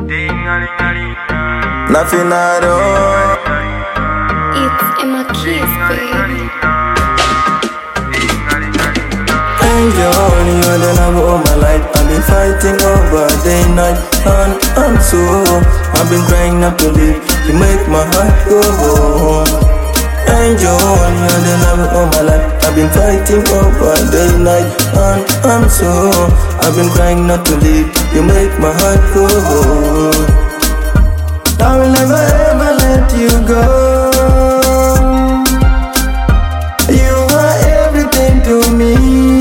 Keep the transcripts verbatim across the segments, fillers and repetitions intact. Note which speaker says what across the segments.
Speaker 1: Nothing at all.
Speaker 2: It's Emma Keys, baby.
Speaker 1: Angel, you're the love of my life. I've been fighting over day, night, and I'm so. I've been trying not to leave. You make my heart go home. Angel, you're the love of my life. I've been fighting over day, night, and I'm so. I've been trying not to leave. You make my heart go home. I will never ever let you go. You are everything to me.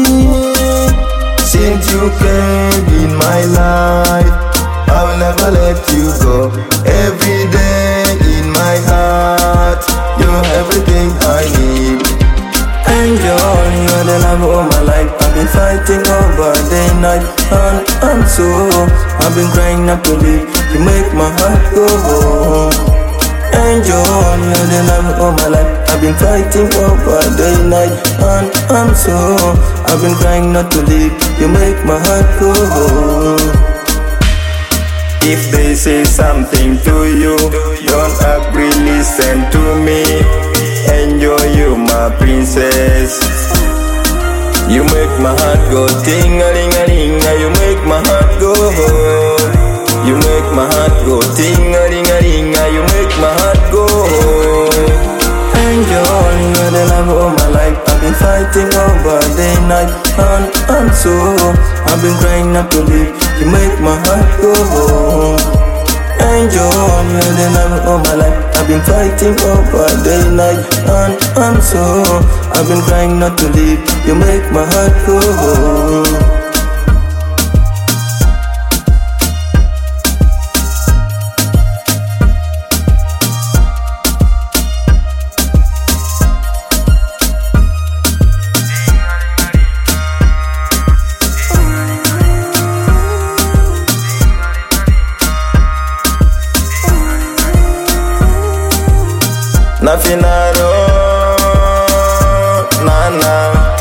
Speaker 1: Since you came in my life, I will never let you go. Every day in my heart, you're everything I need. Angel, you're the love of my life. I've been fighting over day, night, and I'm so. I've been trying not to leave. You make my heart go home. Angel, you're the love of my life. I've been fighting over day, night, and I'm so. I've been trying not to leave. You make my heart go home. If they say something to you, don't agree, listen to me. Angel, you my princess. You make my heart go ting-a-ling-a-ling. You make my heart go home. You make my heart go ting-a-ling-a-ling. You make my heart go home. Angel, you're the love of my life. I've been fighting over day, night, and I'm so. I've been trying not to leave. You make my heart go home. Angel, you're the love of my life. I've been fighting over day, night, and I'm so. I've been trying not to leave. You make my heart go home. Nothing at all, nah, nah.